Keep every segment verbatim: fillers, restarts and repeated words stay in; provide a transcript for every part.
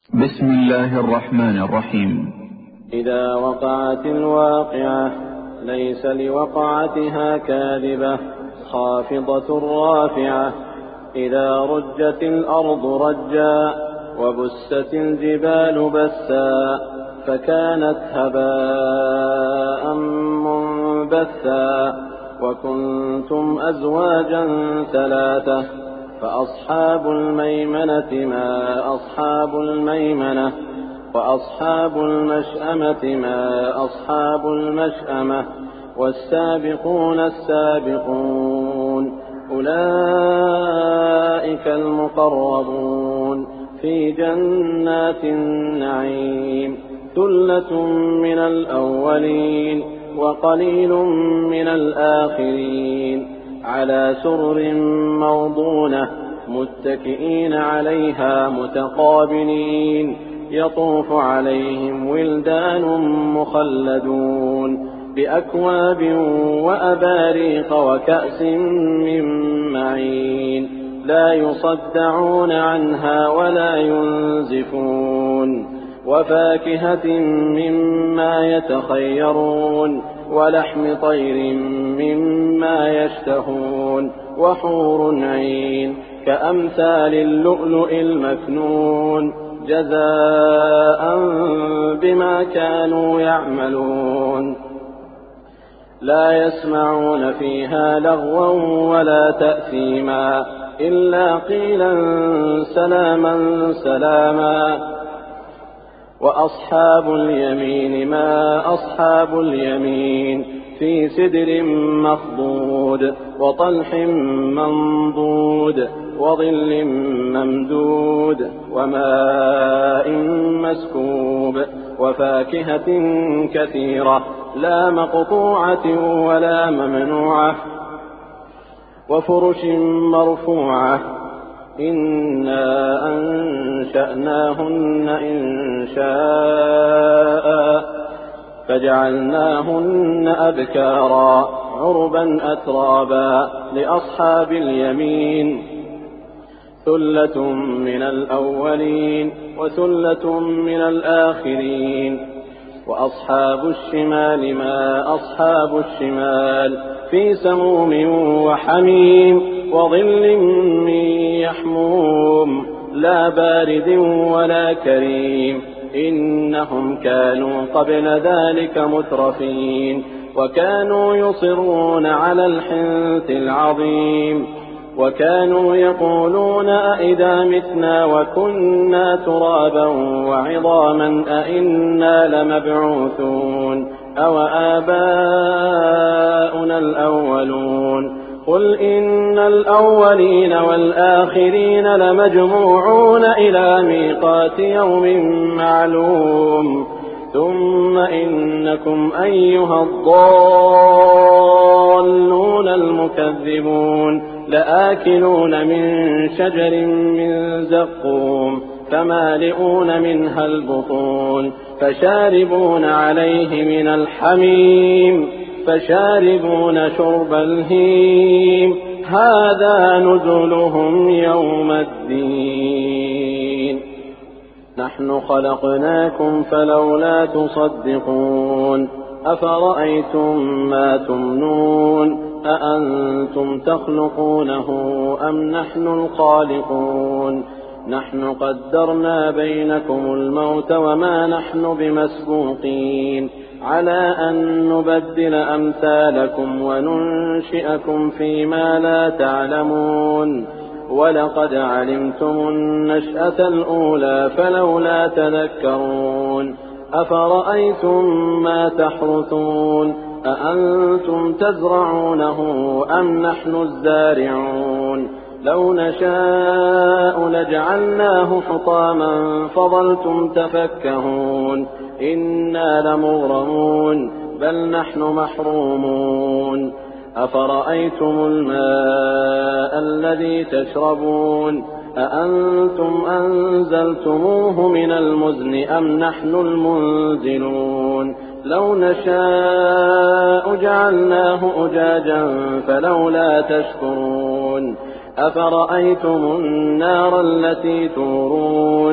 بسم الله الرحمن الرحيم. إذا وقعت الواقعة ليس لوقعتها كاذبة خافضة رافعة. إذا رجت الأرض رجا وبست الجبال بسا فكانت هباء منبثا. وكنتم أزواجا ثلاثة فأصحاب الميمنة ما أصحاب الميمنة وأصحاب المشأمة ما أصحاب المشأمة والسابقون السابقون أولئك المقربون في جنات النعيم. ثلة من الأولين وقليل من الآخرين على سرر موضونة متكئين عليها متقابلين يطوف عليهم ولدان مخلدون بأكواب وأباريق وكأس من معين لا يصدعون عنها ولا ينزفون. وفاكهة مما يتخيرون ولحم طير مما يشتهون وحور عين كأمثال اللؤلؤ المكنون جزاء بما كانوا يعملون. لا يسمعون فيها لغوا ولا تأثيما إلا قيلا سلاما سلاما. وأصحاب اليمين ما أصحاب اليمين في سدر مخضود وطلح منضود وظل ممدود وماء مسكوب وفاكهة كثيرة لا مقطوعة ولا ممنوعة وفرش مرفوعة. إنا أنشأناهن إنشاء فجعلناهن أبكارا عربا أترابا لأصحاب اليمين. ثلة من الأولين وثلة من الآخرين. وأصحاب الشمال ما أصحاب الشمال في سموم وحميم وظل من يحموم لا بارد ولا كريم. إنهم كانوا قبل ذلك مترفين وكانوا يصرون على الحنث العظيم. وكانوا يقولون أئذا متنا وكنا ترابا وعظاما أئنا لمبعوثون أو آباؤنا الأولون. قل إن الأولين والآخرين لمجموعون إلى ميقات يوم معلوم. ثم إنكم أيها الضالون المكذبون لآكلون من شجر من زقوم فمالئون منها البطون فشاربون عليه من الحميم فشاربون شرب الهيم هذا نزلهم يوم الدين. نحن خلقناكم فلولا تصدقون. أفرأيتم ما تمنون أأنتم تخلقونه أم نحن الخالقون. نحن قدرنا بينكم الموت وما نحن بمسبوقين على أن نبدل أمثالكم وننشئكم فيما لا تعلمون. ولقد علمتم النشأة الأولى فلولا تذكرون. أفرأيتم ما تحرثون أأنتم تزرعونه أم نحن الزارعون. لو نشاء لجعلناه حطاما فظلتم تفكهون. إنا لمغرمون بل نحن محرومون. أفرأيتم الماء الذي تشربون أأنتم أنزلتموه من المزن أم نحن المنزلون. لو نشاء جعلناه أجاجا فلولا تشكرون. أفرأيتم النار التي تورون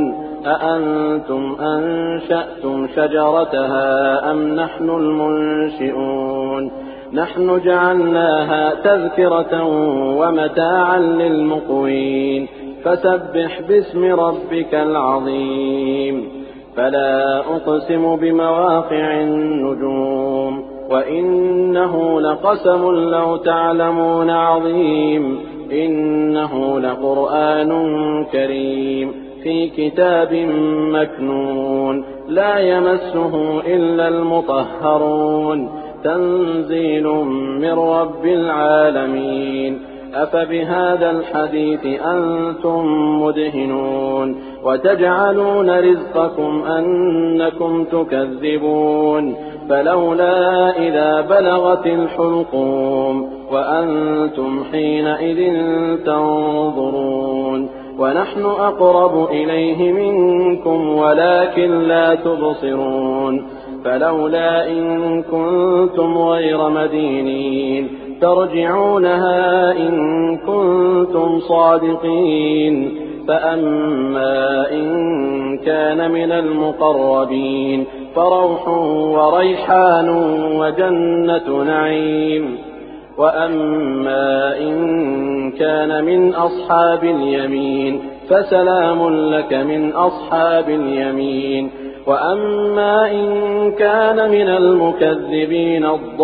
أأنتم أنشأتم شجرتها أم نحن المنشئون نحن جعلناها تذكرة ومتاعا للمقوين فسبح باسم ربك العظيم فلا أقسم بمواقع النجوم وإنه لقسم لو تعلمون عظيم إنه لقرآن كريم في كتاب مكنون لا يمسه إلا المطهرون تنزيل من رب العالمين أفبهذا الحديث أنتم مدهنون وتجعلون رزقكم أنكم تكذبون فلولا إذا بلغت الحلقوم وأنتم حينئذ تنظرون ونحن أقرب إليه منكم ولكن لا تبصرون فلولا إن كنتم غير مدينين ترجعونها إن كنتم صادقين فأما إن كان من المقربين فروح وريحان وجنة نعيم وأما إن كان من أصحاب اليمين فسلام لك من أصحاب اليمين وأما إن كان من المكذبين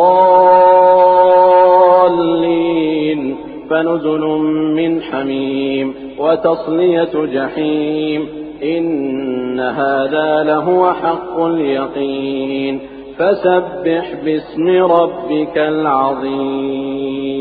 الضالين فنزل من حميم وتصلية جحيم إن هذا لهو حق اليقين فسبح باسم ربك العظيم